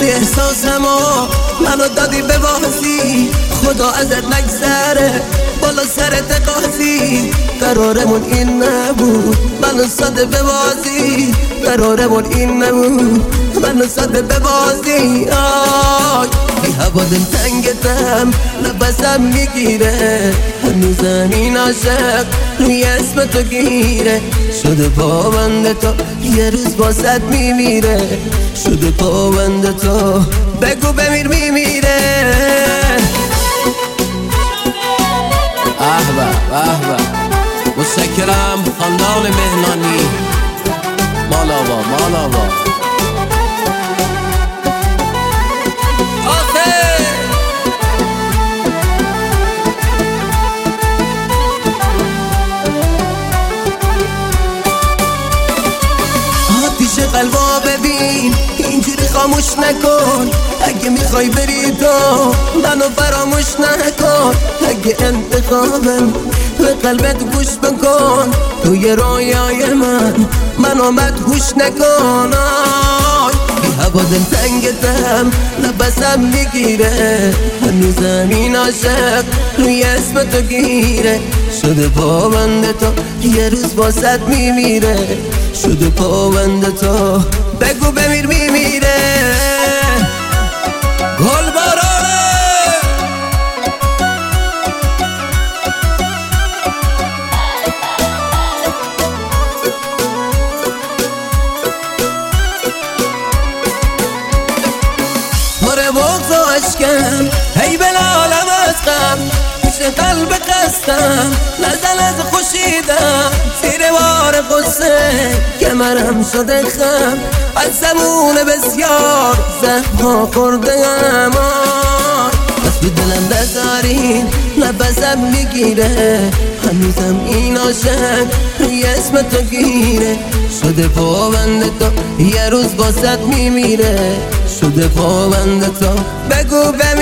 کشتی احساسمو منو دادی به بازی، خدا ازت نگذره بالا سرت قاضی. قرارمون این نبود منو ساده به بازی، قرارمون این نبود منو ساده به بازی. آی بی هوا دل تنگتم نفسم میگیره، هنوزم این عاشق روی اسم تو گیره. شده پابند تو یه روز باست میمیره، شده پابند تو بگو بمیر میمیره. احبه احبه متشکرم خاندان مهنانی مالابا مالابا. آتیش قلبا ببین اینجوری خاموش نکن، اگه میخوای بری تو منو فراموش نکن. اگه انتخابم به قلبت گوش بکن، توی رویای من آمد هوش نکن. بی هوا دل تنگتم نفسم میگیره، هنوزم این عاشق روی اسم تو گیره. شده پابند تو یه روز باست میمیره، شده پابند تو بگو بمیر میمیره. گل بارانه مره بغض و عشقم هی بلالم از غم، میشه قلب قصدم نزل از خوشیدم. زیر بار قصه کمرم شده خم، از زمون بسیار زخم‌ها خوردم. بس تو دلم بذارین نفسم میگیره، هنوزم این عاشق روی اسم تو گیره. شده پابند تو یه روز باست میمیره، شده پابند تو بگو